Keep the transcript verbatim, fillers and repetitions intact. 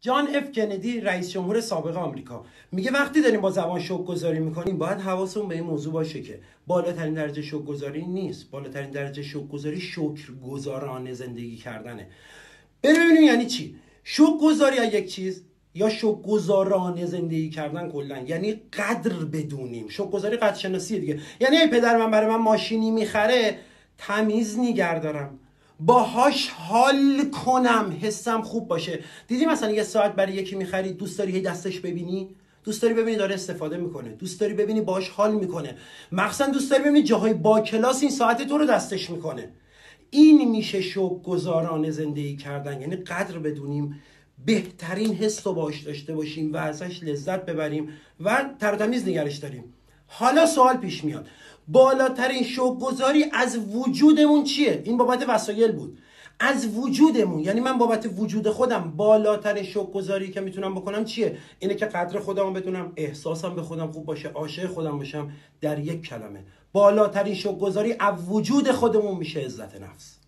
جان اف کندی رئیس جمهور سابق آمریکا میگه وقتی داریم با زبان شکرگزاری میکنیم باید حواسمون به این موضوع باشه که بالاترین درجه شکرگزاری نیست، بالاترین درجه شکرگزاری شکرگزارانه زندگی کردنه. ببینیم یعنی چی شکرگزاری از یک چیز یا شکرگزارانه زندگی کردن کلا یعنی قدر بدونیم. شکرگزاری قدر شناسیه دیگه. یعنی ای پدر من برای من ماشینی میخره تمیز نگه دارم، باهاش حال کنم، حسم خوب باشه. دیدی مثلا یه ساعت برای یکی میخری دوست داری هی دستش ببینی، دوست داری ببینی داره استفاده میکنه، دوست داری ببینی باهاش حال میکنه، مخصوصا دوست داری ببینی جاهای با کلاس این ساعت تو رو دستش میکنه. این میشه شکرگزارانه زندگی کردن، یعنی قدر بدونیم، بهترین حس رو باش داشته باشیم و ازش لذت ببریم و تر و تمیز نگرش داریم. حالا سوال پیش میاد بالاترین شکرگزاری از وجودمون چیه؟ این بابت وسایل بود. از وجودمون، یعنی من بابت وجود خودم بالاترین شکرگزاری که میتونم بکنم چیه؟ اینه که قدر خودمو بدونم، احساسم به خودم خوب باشه، عاشق خودم باشم. در یک کلمه بالاترین شکرگزاری از وجود خودمون میشه عزت نفس.